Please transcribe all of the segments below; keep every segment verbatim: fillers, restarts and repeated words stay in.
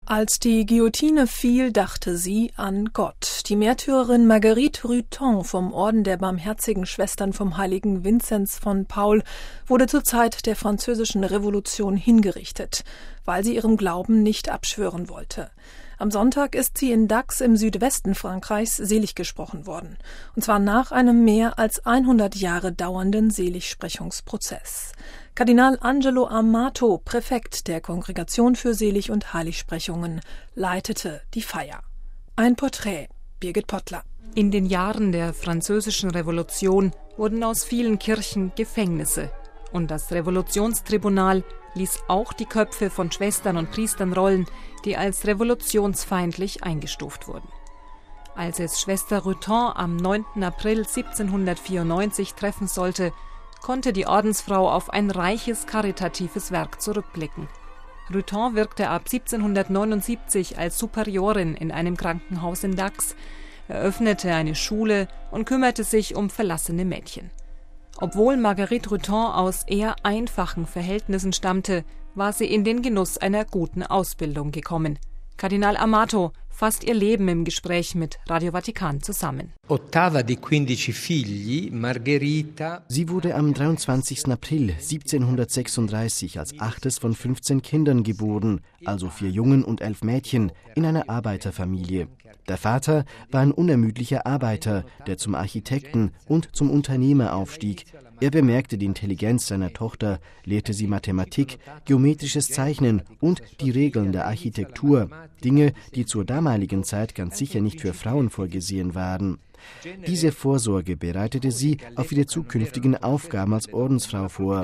Als die Guillotine fiel, dachte sie an Gott. Die Märtyrerin Marguerite Rutan vom Orden der Barmherzigen Schwestern vom heiligen Vinzenz von Paul wurde zur Zeit der Französischen Revolution hingerichtet, weil sie ihrem Glauben nicht abschwören wollte. Am Sonntag ist sie in Dax im Südwesten Frankreichs selig gesprochen worden, und zwar nach einem mehr als hundert Jahre dauernden Seligsprechungsprozess. Kardinal Angelo Amato, Präfekt der Kongregation für Selig- und Heiligsprechungen, leitete die Feier. Ein Porträt, Birgit Pottler. In den Jahren der Französischen Revolution wurden aus vielen Kirchen Gefängnisse, und das Revolutionstribunal ließ auch die Köpfe von Schwestern und Priestern rollen, die als revolutionsfeindlich eingestuft wurden. Als es Schwester Rutan am neunten April siebzehnhundertvierundneunzig treffen sollte, konnte die Ordensfrau auf ein reiches karitatives Werk zurückblicken. Rutan wirkte ab siebzehnhundertneunundsiebzig als Superiorin in einem Krankenhaus in Dax, eröffnete eine Schule und kümmerte sich um verlassene Mädchen. Obwohl Marguerite Rutan aus eher einfachen Verhältnissen stammte, war sie in den Genuss einer guten Ausbildung gekommen. Kardinal Amato fasst ihr Leben im Gespräch mit Radio Vatikan zusammen. Sie wurde am dreiundzwanzigsten April siebzehnhundertsechsunddreißig als achtes von fünfzehn Kindern geboren, also vier Jungen und elf Mädchen, in einer Arbeiterfamilie. Der Vater war ein unermüdlicher Arbeiter, der zum Architekten und zum Unternehmer aufstieg. Er bemerkte die Intelligenz seiner Tochter, lehrte sie Mathematik, geometrisches Zeichnen und die Regeln der Architektur, Dinge, die zur damaligen Zeit ganz sicher nicht für Frauen vorgesehen waren. Diese Vorsorge bereitete sie auf ihre zukünftigen Aufgaben als Ordensfrau vor.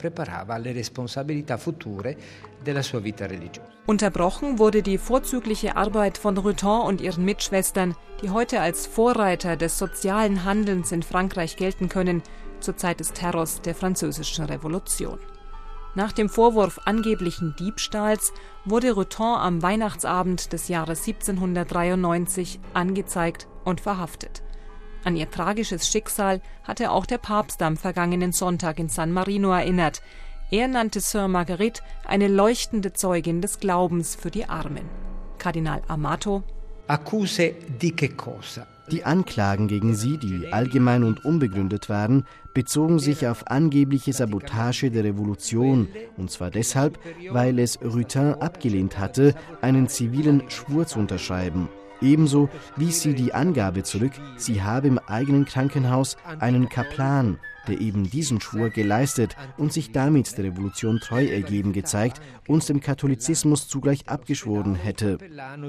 Unterbrochen wurde die vorzügliche Arbeit von Rutan und ihren Mitschwestern, die heute als Vorreiter des sozialen Handelns in Frankreich gelten können, zur Zeit des Terrors der Französischen Revolution. Nach dem Vorwurf angeblichen Diebstahls wurde Rutan am Weihnachtsabend des Jahres siebzehnhundertdreiundneunzig angezeigt und verhaftet. An ihr tragisches Schicksal hatte auch der Papst am vergangenen Sonntag in San Marino erinnert. Er nannte Sœur Marguerite eine leuchtende Zeugin des Glaubens für die Armen. Kardinal Amato: Accuse di che cosa? Die Anklagen gegen sie, die allgemein und unbegründet waren, bezogen sich auf angebliche Sabotage der Revolution, und zwar deshalb, weil es Rutan abgelehnt hatte, einen zivilen Schwur zu unterschreiben. Ebenso wies sie die Angabe zurück, sie habe im eigenen Krankenhaus einen Kaplan, der eben diesen Schwur geleistet und sich damit der Revolution treu ergeben gezeigt und dem Katholizismus zugleich abgeschworen hätte.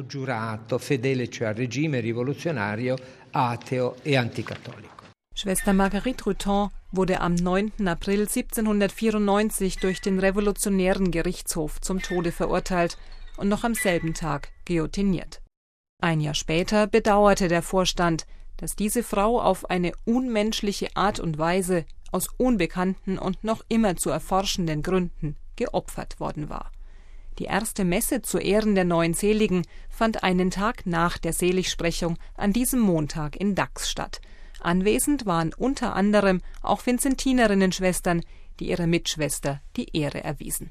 Schwester Marguerite Rutan wurde am neunten April siebzehnhundertvierundneunzig durch den Revolutionären Gerichtshof zum Tode verurteilt und noch am selben Tag guillotiniert. Ein Jahr später bedauerte der Vorstand, dass diese Frau auf eine unmenschliche Art und Weise aus unbekannten und noch immer zu erforschenden Gründen geopfert worden war. Die erste Messe zu Ehren der neuen Seligen fand einen Tag nach der Seligsprechung an diesem Montag in Dax statt. Anwesend waren unter anderem auch Vinzentinerinnen-Schwestern, die ihrer Mitschwester die Ehre erwiesen.